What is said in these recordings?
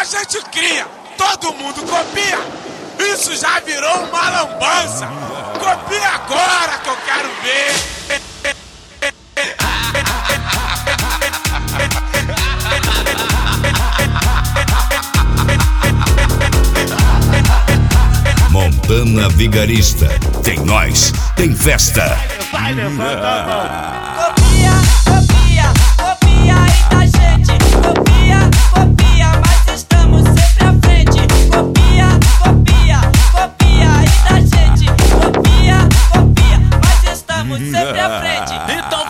gente cria, todo mundo copia. Isso já virou uma lambança. Copia agora que eu quero ver. Montana Vigarista. Tem nós, tem festa. Vai, levanta a mão. Copia, copia, copia aí da gente. Copia, copia, mas estamos sempre à frente. Copia, copia, copia aí da gente. Copia, copia, mas estamos sempre à frente. Então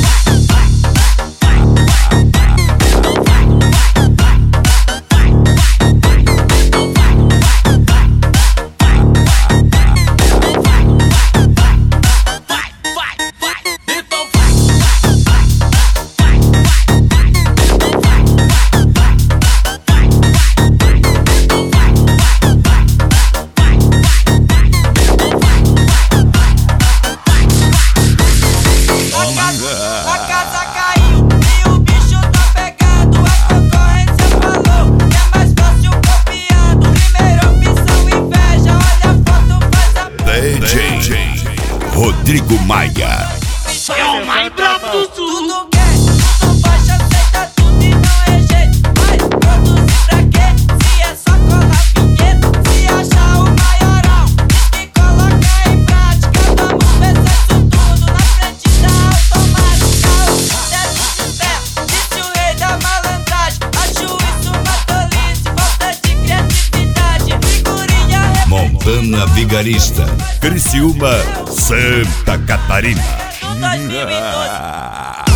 a casa caiu e o bicho tá pegando. A concorrência falou que é mais fácil copiando. Primeira opção, inveja. Olha a foto, faz a DJ Rodrigo Maia. É o mais brabo do sul. tudo quer, tudo baixa, aceita tudo e não é jeito. Mas produzir pra quê? Se é só colar vinheta. Se achar o maioral, diz que coloca em prática. Vamos pensar isso tudo na frente da automática. Desce de pé, disse o rei da malandragem. Acho isso uma tolice, falta de criatividade. Figurinha Montana Vigarista. Criciúma, Santa Catarina. do 2012.